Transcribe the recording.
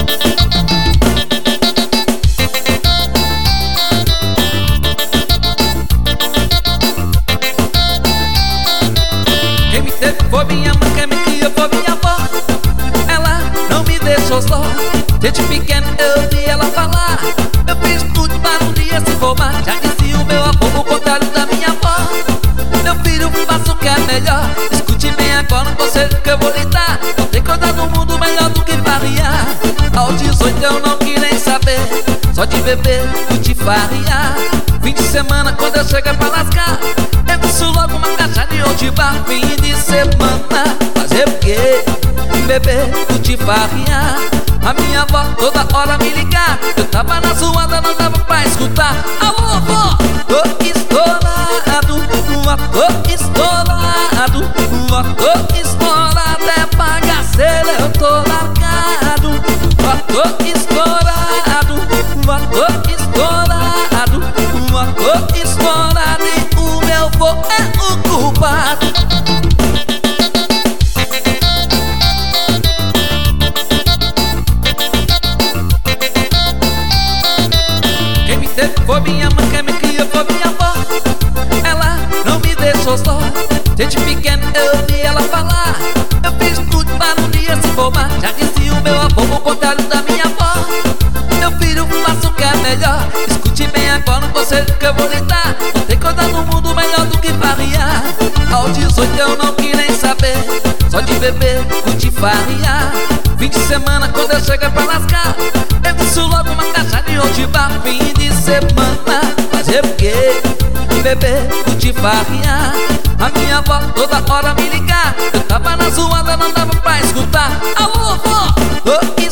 Quem me teve foi minha mãe, quem me criou foi minha avó. Ela não me deixou só. Desde pequeno eu vi ela falar. Eu fiz tudo para um dia se formar. Já disse o meu avô, o contrário da minha avó. Meu filho, faça o que é melhor. Escute bem agora um conselho que eu vou lhe dar. Não tem coisa no mundo melhor do que farriar. Aos 18 eu não quis nem saber, só de beber, curtir farriar. Fim de semana quando eu chego pra lascar, eu desço logo uma caixa de ouro bar. Fim de semana, fazer o quê? Beber, curtir farriar. A minha avó toda hora me ligar. Eu tava na zoada, não dava pra escutar. Alô, vó, tô estourado, tô estourado, tô estourado, é bagaceira, eu tô largado. Tô estourado, tô estourado, tô estourado, e o meu vô é o culpado. Quem me teve foi minha mãe, quem me criou foi minha avó. Ela não me deixou só. Desde pequeno eu vi ela falar. Eu fiz tudo para um dia se formar. Já disse o meu avô, o contrário da minha avó. Meu filho, faça o que é melhor. Escute bem agora um conselho que eu vou lhe dar. Não tem coisa no mundo melhor do que farriar. Aos 18 eu não quis nem saber, só de beber, curtir farriar. Fim de semana quando eu chego pra lascar, eu desço logo uma caixa de ouro bar. Fim de semana, fazer o quê? Beber, curtir farriar. A minha avó toda hora me ligar. Eu tava na zoada, não dava pra escutar. Alô, vó, tô